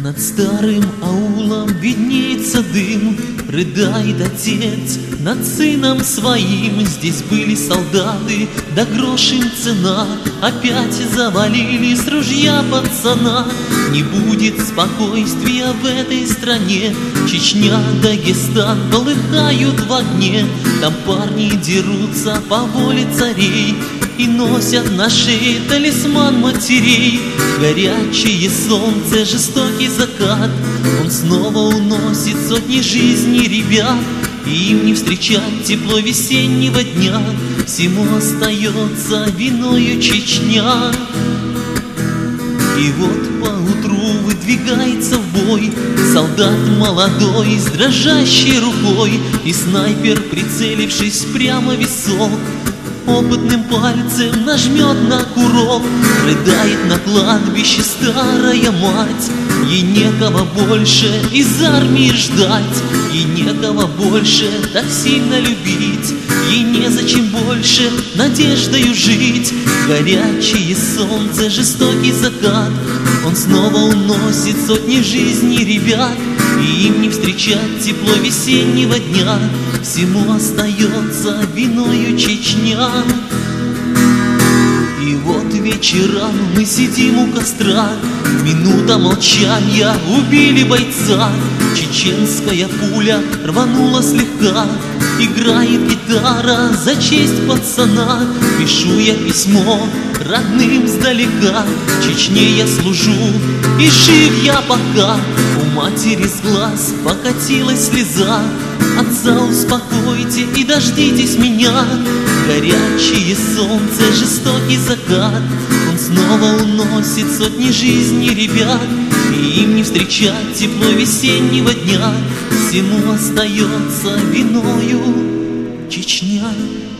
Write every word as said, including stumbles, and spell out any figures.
Над старым аулом виднеется дым, рыдает отец над сыном своим. Здесь были солдаты, да грош им цена, опять завалили с ружья пацана. Не будет спокойствия в этой стране, Чечня, Дагестан полыхают в огне. Там парни дерутся по воле царей и носят на шее талисман матерей. Горячее солнце, жестокий закат, он снова уносит сотни жизней ребят. И им не встречать тепло весеннего дня, всему остается виною Чечня. И вот поутру выдвигается в бой солдат молодой с дрожащей рукой, и снайпер, прицелившись прямо в висок, опытным пальцем нажмет на курок. Рыдает на кладбище старая мать, ей некого больше из армии ждать, ей некого больше так сильно любить, ей незачем больше надеждою жить. Горячее солнце, жестокий закат, он снова уносит сотни жизней ребят. И им не встречать тепло весеннего дня, всему остается виною Чечня. И вот вечером мы сидим у костра, минута молчания, убили бойца. Чеченская пуля рванула слегка, играет гитара за честь пацана. Пишу я письмо родным сдалека, Чечне я служу и жив я пока. У матери с глаз покатилась слеза, отца успокойте и дождитесь меня. Горячее солнце, жестокий закат, он снова уносит сотни жизней ребят. И им не встречать тепло весеннего дня, всему остается виною Чечня.